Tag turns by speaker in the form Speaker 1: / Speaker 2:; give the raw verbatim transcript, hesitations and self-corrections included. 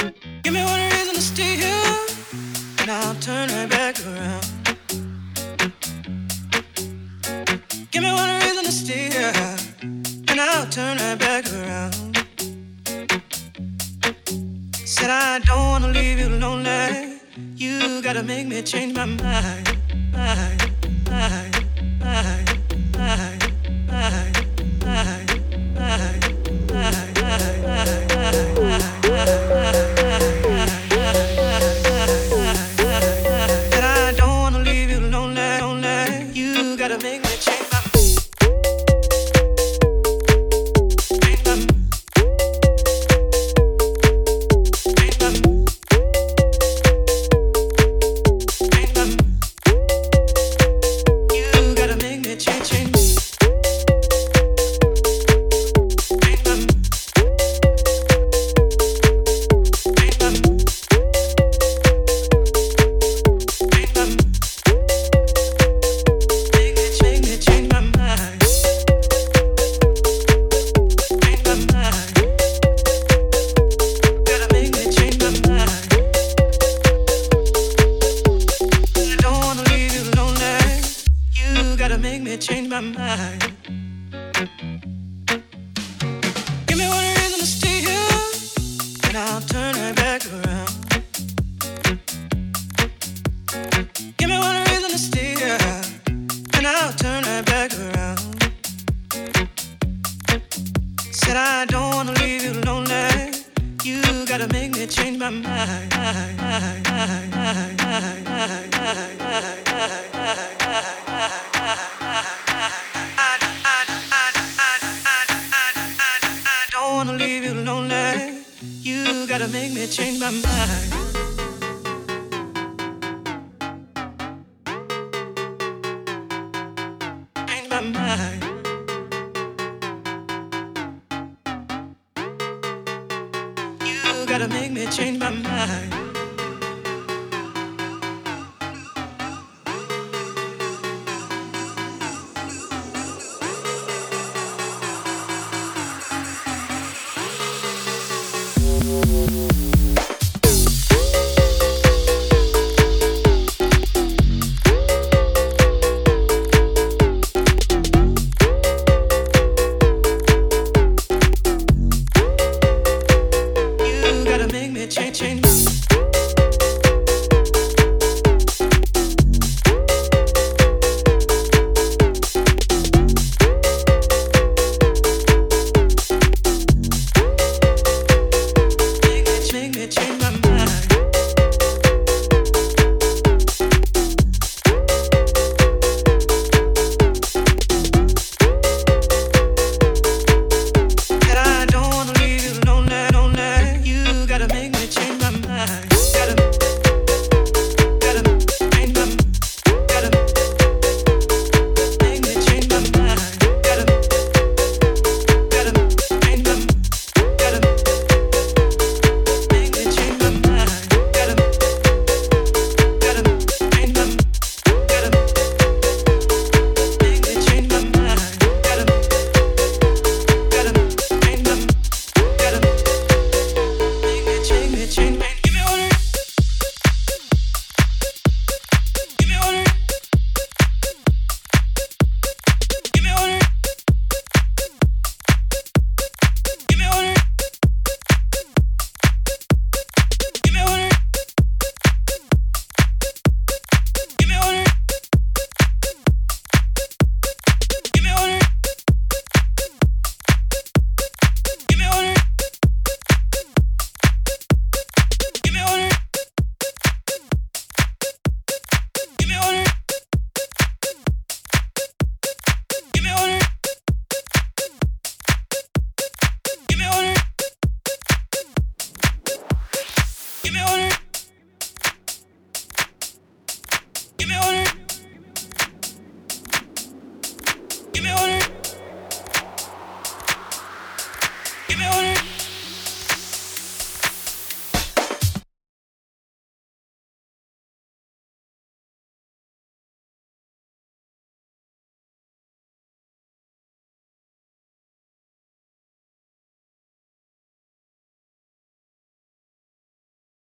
Speaker 1: Give me one reason to stay here, and I'll turn right back around. Give me one reason to stay here, and I'll turn right back around. Said I don't wanna leave you lonely. You gotta make me change my mind, mind, mind, mind, mind, mind, mind, mind, mind, and I don't wanna leave you lonely, lonely. You gotta make me change my mind. Make me change my mind. Give me one reason to stay here, and I'll turn right back around. Give me one reason to stay here, and I'll turn right back around. Said I don't wanna leave you lonely. You gotta make me change my mind. I don't wanna leave you lonely. You gotta make me change my mind. Change my mind. You gotta make me change my mind. Change, change. Make me change my mind. And I don't wanna leave you lonely, lonely. You gotta make me change my mind. Gotta, gotta change my, gotta make me change my mind. Gotta, gotta change my, gotta make me change my mind. Gotta, gotta change my, gotta make me change my mind. Gotta, gotta change my, gotta make me change, me change. Give me one. Give me one. Give me one. Give me one. Give me one. Give me one. Give me one. Give me one. Give me one. Give me one. Give me one. Give me one. Give me one.